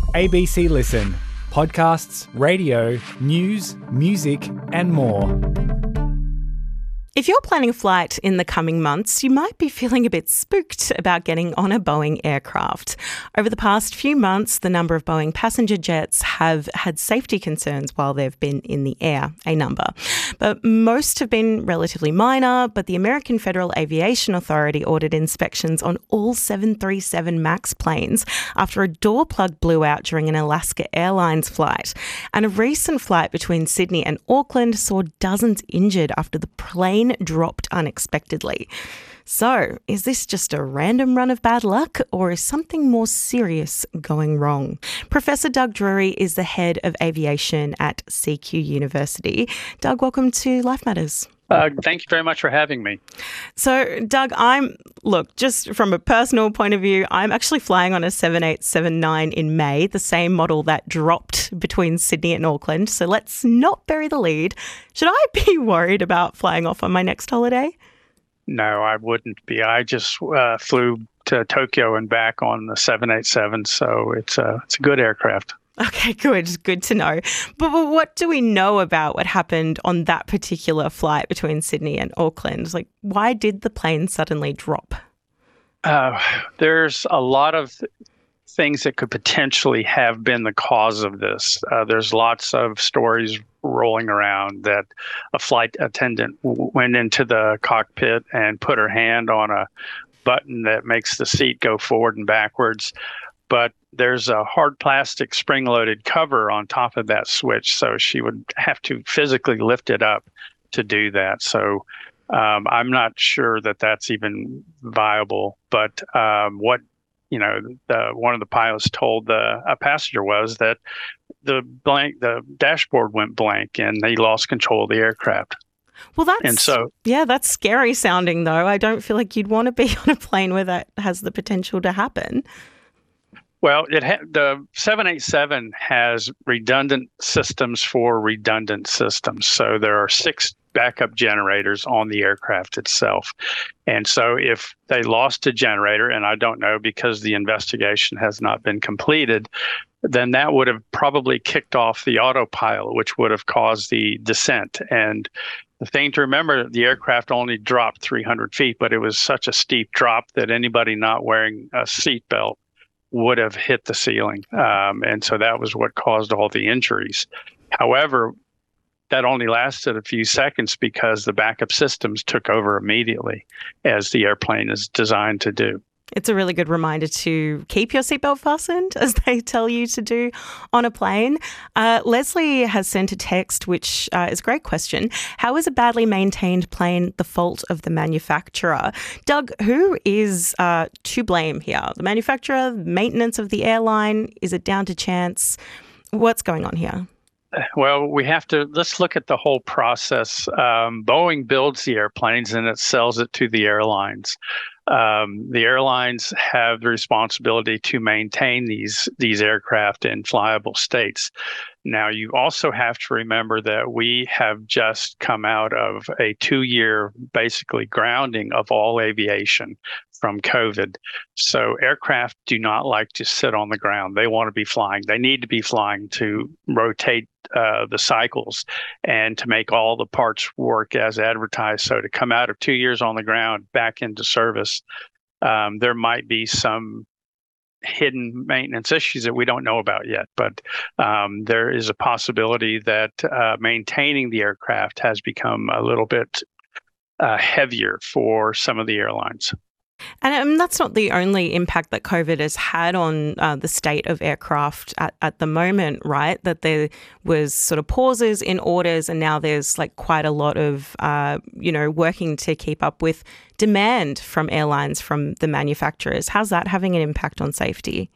ABC Listen. Podcasts, radio, news, music, and more. If you're planning a flight in the coming months, you might be feeling a bit spooked about getting on a Boeing aircraft. Over the past few months, the number of Boeing passenger jets have had safety concerns while they've been in the air, a number. But most have been relatively minor, but the American Federal Aviation Authority ordered inspections on all 737 MAX planes after a door plug blew out during an Alaska Airlines flight. And a recent flight between Sydney and Auckland saw dozens injured after the plane dropped unexpectedly. So, is this just a random run of bad luck, or is something more serious going wrong? Professor Doug Drury is the head of aviation at CQ University. Doug, welcome to Life Matters. Thank you very much for having me. So, Doug, just from a personal point of view, I'm actually flying on a 7879 in May, the same model that dropped between Sydney and Auckland. So let's not bury the lead. Should I be worried about flying off on my next holiday? No, I wouldn't be. I just flew to Tokyo and back on the 787, so it's a good aircraft. Okay, good. Good to know. But what do we know about what happened on that particular flight between Sydney and Auckland? Like, why did the plane suddenly drop? There's a lot of things that could potentially have been the cause of this. There's lots of stories rolling around that a flight attendant went into the cockpit and put her hand on a button that makes the seat go forward and backwards. But there's a hard plastic spring-loaded cover on top of that switch, so she would have to physically lift it up to do that. So I'm not sure that that's even viable. But one of the pilots told a passenger was that the dashboard went blank and they lost control of the aircraft. Well, that's scary sounding, though. I don't feel like you'd want to be on a plane where that has the potential to happen. Well, the 787 has redundant systems for redundant systems. So there are 6 backup generators on the aircraft itself. And so if they lost a generator, and I don't know because the investigation has not been completed, then that would have probably kicked off the autopilot, which would have caused the descent. And the thing to remember, the aircraft only dropped 300 feet, but it was such a steep drop that anybody not wearing a seatbelt would have hit the ceiling. And so that was what caused all the injuries. However, that only lasted a few seconds because the backup systems took over immediately, as the airplane is designed to do. It's a really good reminder to keep your seatbelt fastened, as they tell you to do on a plane. Leslie has sent a text, which is a great question. How is a badly maintained plane the fault of the manufacturer? Doug, who is to blame here? The manufacturer, maintenance of the airline? Is it down to chance? What's going on here? Well, let's look at the whole process. Boeing builds the airplanes and it sells it to the airlines. The airlines have the responsibility to maintain these aircraft in flyable states. Now, you also have to remember that we have just come out of a 2-year, basically, grounding of all aviation from COVID. So aircraft do not like to sit on the ground. They want to be flying. They need to be flying to rotate the cycles and to make all the parts work as advertised. So to come out of 2 years on the ground back into service, there might be some hidden maintenance issues that we don't know about yet. But there is a possibility that maintaining the aircraft has become a little bit heavier for some of the airlines. And that's not the only impact that COVID has had on the state of aircraft at the moment, right? That there was sort of pauses in orders and now there's like quite a lot of, working to keep up with demand from airlines, from the manufacturers. How's that having an impact on safety?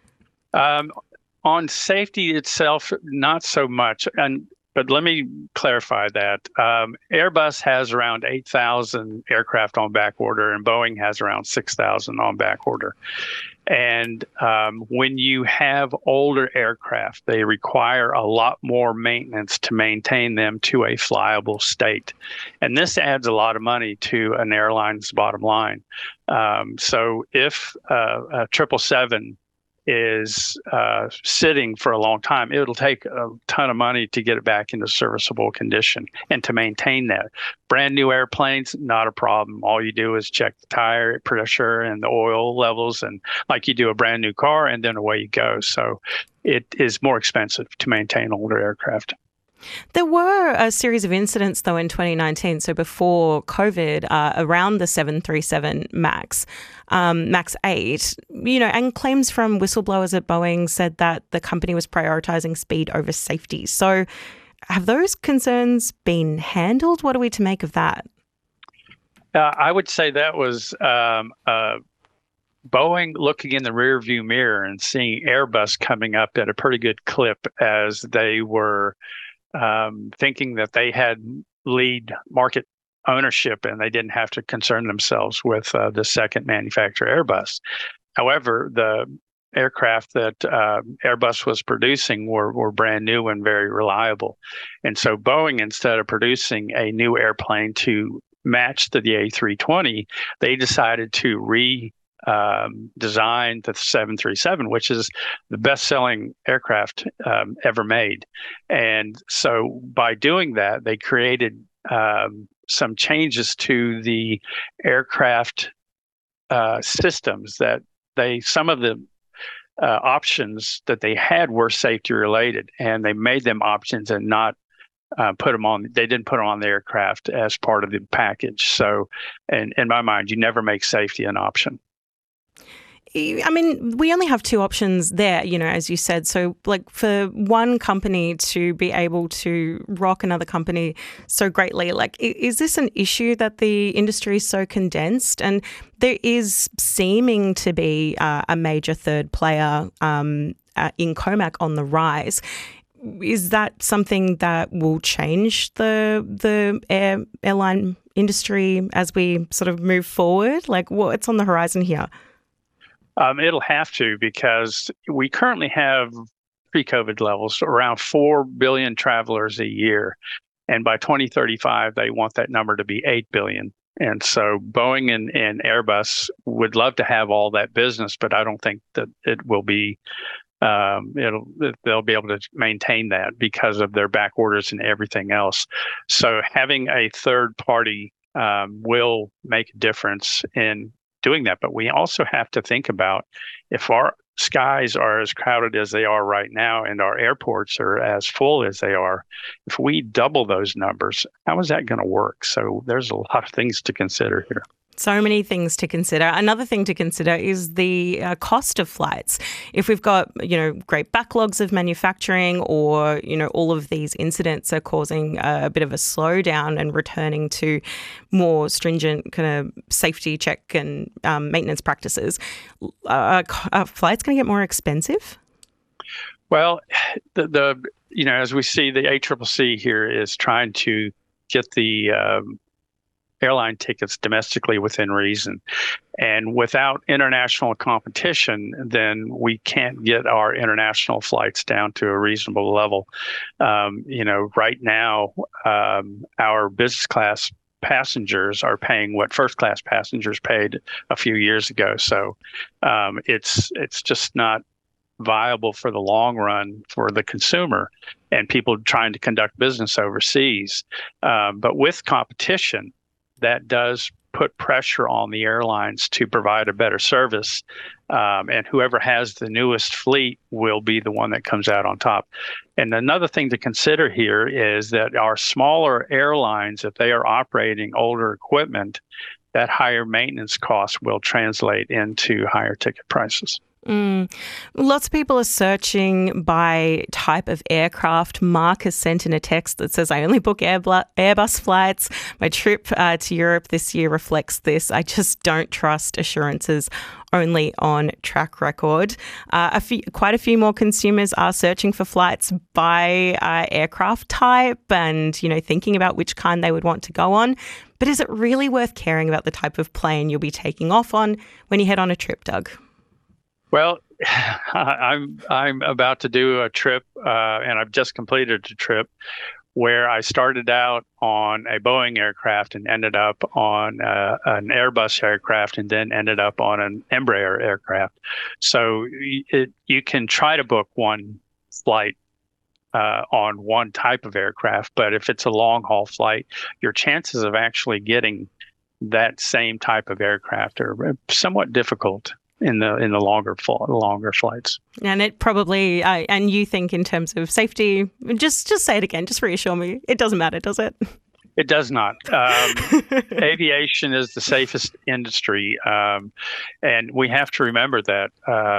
On safety itself, not so much. But let me clarify that. Airbus has around 8,000 aircraft on back order, and Boeing has around 6,000 on back order. And when you have older aircraft, they require a lot more maintenance to maintain them to a flyable state. And this adds a lot of money to an airline's bottom line. So if a 777 is sitting for a long time, it'll take a ton of money to get it back into serviceable condition and to maintain that. Brand new airplanes, not a problem. All you do is check the tire pressure and the oil levels, and like you do a brand new car, and then away you go. So it is more expensive to maintain older aircraft. There were a series of incidents, though, in 2019, so before COVID, around the 737 MAX, MAX 8, and claims from whistleblowers at Boeing said that the company was prioritising speed over safety. So have those concerns been handled? What are we to make of that? I would say that was Boeing looking in the rearview mirror and seeing Airbus coming up at a pretty good clip as they were thinking that they had lead market ownership and they didn't have to concern themselves with the second manufacturer, Airbus. However, the aircraft that Airbus was producing were brand new and very reliable. And so Boeing, instead of producing a new airplane to match the A320, they decided to design the 737, which is the best-selling aircraft ever made. And so by doing that, they created some changes to the aircraft systems that some of the options that they had were safety related, and they made them options and not put them on. They didn't put them on the aircraft as part of the package. So, in my mind, you never make safety an option. I mean, we only have two options there, as you said. So, like, for one company to be able to rock another company so greatly, like, is this an issue that the industry is so condensed? And there is seeming to be a major third player in COMAC on the rise. Is that something that will change the airline industry as we sort of move forward? Like, what's on the horizon here? It'll have to, because we currently have pre-COVID levels around 4 billion travelers a year. And by 2035, they want that number to be 8 billion. And so Boeing and Airbus would love to have all that business, but I don't think that it will be, they'll be able to maintain that because of their back orders and everything else. So having a third party will make a difference in doing that. But we also have to think about, if our skies are as crowded as they are right now and our airports are as full as they are, if we double those numbers, how is that going to work? So there's a lot of things to consider here. So many things to consider. Another thing to consider is the cost of flights. If we've got, great backlogs of manufacturing, or, all of these incidents are causing a bit of a slowdown and returning to more stringent kind of safety check and maintenance practices, are flights going to get more expensive? Well, as we see, the ACCC here is trying to get the airline tickets domestically within reason. And without international competition, then we can't get our international flights down to a reasonable level. Right now, our business class passengers are paying what first class passengers paid a few years ago. So it's just not viable for the long run for the consumer and people trying to conduct business overseas. But with competition, that does put pressure on the airlines to provide a better service. And whoever has the newest fleet will be the one that comes out on top. And another thing to consider here is that our smaller airlines, if they are operating older equipment, that higher maintenance costs will translate into higher ticket prices. Lots of people are searching by type of aircraft. Mark has sent in a text that says, I only book Airbus flights. My trip to Europe this year reflects this. I just don't trust assurances only on track record. Quite a few more consumers are searching for flights by aircraft type and, thinking about which kind they would want to go on. But is it really worth caring about the type of plane you'll be taking off on when you head on a trip, Doug? Well, I'm about to do a trip, and I've just completed a trip where I started out on a Boeing aircraft and ended up on an Airbus aircraft and then ended up on an Embraer aircraft. So you can try to book one flight on one type of aircraft, but if it's a long haul flight, your chances of actually getting that same type of aircraft are somewhat difficult in the longer flights. And it probably and you think in terms of safety, just say it again, just reassure me. It doesn't matter, does it? It does not. Aviation is the safest industry, and we have to remember that.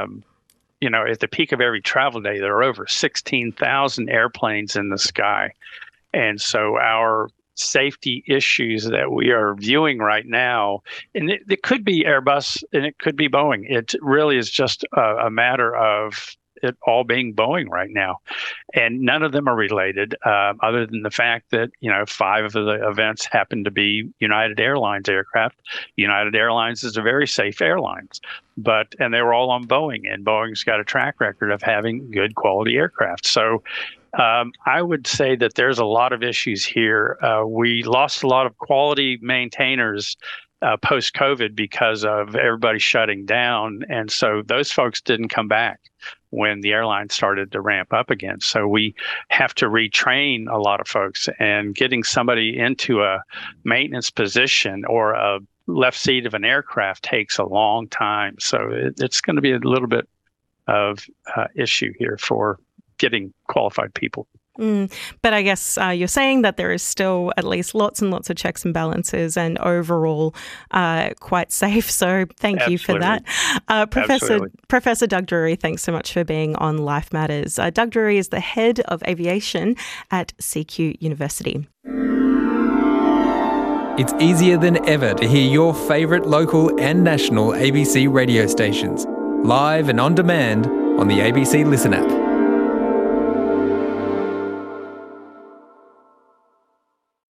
At the peak of every travel day, there are over 16,000 airplanes in the sky, and so our safety issues that we are viewing right now, and it could be Airbus and it could be Boeing. It really is just a matter of it all being Boeing right now, and none of them are related, other than the fact that 5 of the events happen to be United Airlines aircraft. United Airlines is a very safe airline, and they were all on Boeing, and Boeing's got a track record of having good quality aircraft. So I would say that there's a lot of issues here. We lost a lot of quality maintainers post-COVID because of everybody shutting down. And so those folks didn't come back when the airline started to ramp up again. So we have to retrain a lot of folks, and getting somebody into a maintenance position or a left seat of an aircraft takes a long time. So it's going to be a little bit of issue here for getting qualified people. But I guess you're saying that there is still at least lots and lots of checks and balances, and overall quite safe. So thank you for that. Professor Doug Drury, thanks so much for being on Life Matters. Doug Drury is the head of aviation at CQ University. It's easier than ever to hear your favourite local and national ABC radio stations, live and on demand on the ABC Listen app.